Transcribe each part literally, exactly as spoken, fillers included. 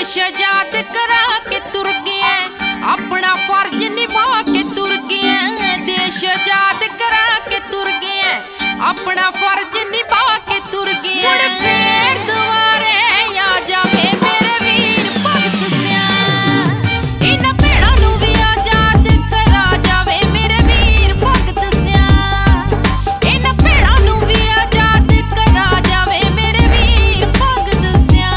देश आजाद करा के तुर गए, अपना फर्ज निभा के तुर गए। देश आजाद करा के तुर गए, अपना फर्ज निभा के तुर गए। मुड़ फिर दोबारे आ जावे मेरे वीर भगत सिंह, इन्हां भेड़ां नूं भी आजाद करा जावे मेरे वीर भगत सिंह। इन्हां भेड़ां नूं भी आजाद करा जावे मेरे वीर भगत सिंह।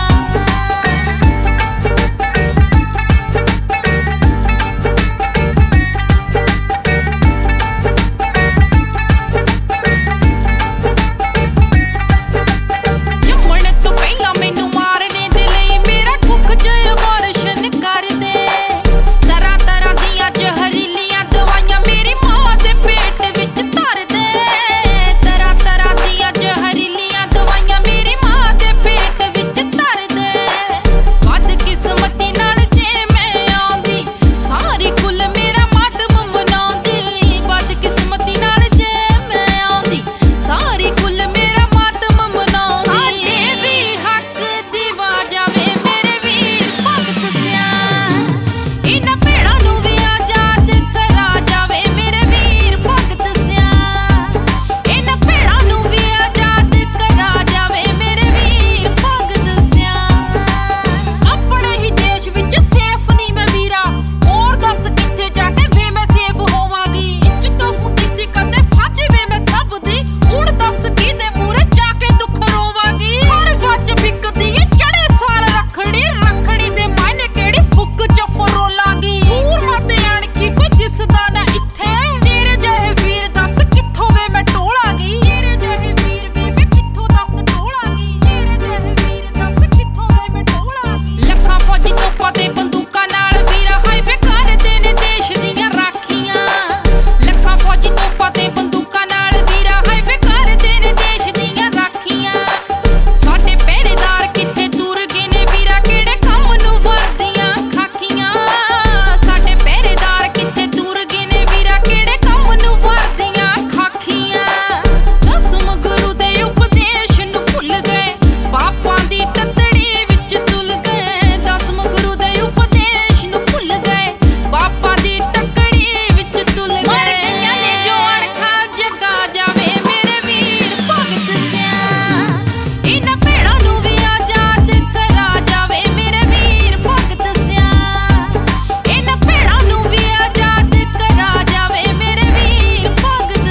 जम्मण तो पहला मैनू मारने दे लई मेरा कुख च अबॉर्शन कर दे। तरह तरह दियां जहरीलियां दवाइयां मेरी मां दे पेट विच धर दे। तरह तरह दियां जहरीलियां दवाइयां मेरी मां दे पेट विच धर दे। बदकिस्मती नाल जे मैं आंदी सारी कुल मेरा मातम मनाउंदी। बदकिस्मती नाल जे मैं आंदी सारी कुल मेरा मातम मनाउंदी। साडे भी हक दिवा जावे मेरे वीर भगत सिंह, इन्हां भेड़ां नूं भी आजाद करा जावे मेरे वीर भगत सिंह। इन्हां भेड़ां नूं भी आजाद करा जावे मेरे वीर भगत सिंह। अपने ही देश विच सेफ नहीं मैं वीरा, और दस कित्थे जाके वे मैं सेफ होवांगी। इज्जत हुंदी सी कदे सच वे मैं सब दी, हुण दस किहदे मूहरे जाके दुख रोवांगी। हर वज बिकदी ए चढ़े सार रखड़ी, रखड़ी दे मायने केड़ी बुक च फरोलांगी। सूरमा ते अणखी कोई दिसदा ना इत्थे, तेरे जहे वीर दस कित्थों वे मैं टोलांगी। तेरे जहे वीर वे मैं कित्थों दस टोलांगी। तेरे जहे वीर दस कित्थों वे मैं टोलांगी। लखां फौजी तोपां ते बंदूकां नाल वीर हाईवे करदे ने देश दीयां राखियां। लखां फौजी तोपां ते बंदूकां नाल वीर हाईवे करदे ने देश दीयां राखियां। साडे पहरेदार कित्थे तुर गए ने वीरा, किहड़े काम नूं वरदियां खाखियां। साडे पहरेदार कित्थे तुर गए ने वीरा, किहड़े काम नूं वरदियां खाखियां। दसम गुरु दे उपदेश नूं भुल गए, पापां दी ततड़ी विच तुल गए। दसम गुरु दे उपदेश नूं भुल गए, पापां दी तकड़ी विच तुल गए। मर गईयां ने जो अणखा जगा जावे मेरे वीर भगत सिंह, इन्हां भेड़ां नूं भी आजाद करा जावे मेरे वीर भगत सिंह। इन्हां भेड़ां नूं भी आजाद करा जावे मेरे वीर भगत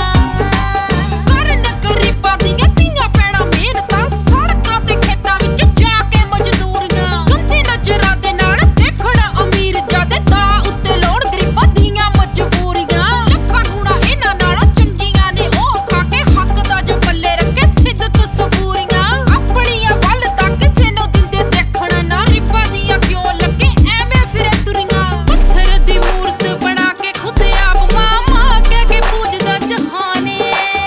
सिंह। करन गरीबां दियां धीआं भैणां मिहनतां, सड़कां ते खेतां विच जाके मजदूरीਆਂ। गंदी नज़रां दे नाल देखण अमीर जादे, दा उत्ते लोड़ गरीबां दियां मजबूरीਆਂ। ਲੱਖਾਂ ਗੁਣਾ ਇਹਨਾਂ ਨਾਲੋਂ ਚੰਗੀਆਂ ਨੇ ਉਹ ਖਾ ਕੇ ਹੱਕ ਦਾ ਜੋ ਪੱਲੇ ਰੱਖੇ ਸਿਦਕ ਸਬੂਰੀਆਂ। ਆਪਣੀਆਂ ਵੱਲ ਤਾਂ ਕਿਸੇ ਨੂੰ ਦਿੰਦੇ ਦੇਖਣ ਨਾ, ਰਿਬਾਂ ਦੀਆਂ ਕਿਉਂ ਲੱਗੇ ਐਵੇਂ ਫਿਰੇ ਤੁਰੀਆਂ। ਪੱਥਰ ਦੀ ਮੂਰਤ ਬਣਾ ਕੇ ਖੁਦ ਆਪ ਮਾਂ ਮਾਂ ਕਹਿ ਕੇ ਪੂਜਦਾ ਜਹਾਨੇ।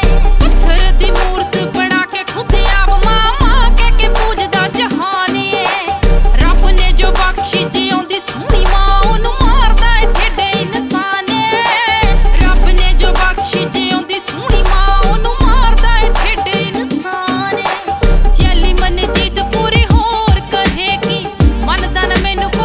ਪੱਥਰ ਦੀ ਮੂਰਤ ਬਣਾ ਕੇ ਖੁਦ ਆਪ ਮਾਂ ਮਾਂ ਕਹਿ ਕੇ ਪੂਜਦਾ ਜਹਾਨੇ। ਰੱਬ ਨੇ ਜੋ ਬਖਸ਼ੀ ਜਿਉਂਦੀ ਸੋਹਣੀ ਮਾਂ, ਉਹਨੂੰ ਮਾਰਦਾ ਏ ਠੇਡੇ ਇਨਸਾਨ। ਰੱਬ ਨੇ ਜੋ ਬਖਸ਼ੀ ਜਿਉਂਦੀ ਸੋਹਣੀ ਮਾਂ, ਉਹਨੂੰ ਮਾਰਦਾ ਏ ਠੇਡੇ ਇਨਸਾਨ। ਜੈਲੀ ਮਨਜੀਤ ਪੂਰੀ ਹੋਰ ਕਹੇਗੀ, ਮੰਨਦਾ ਨਾ ਮੈਨੂੰ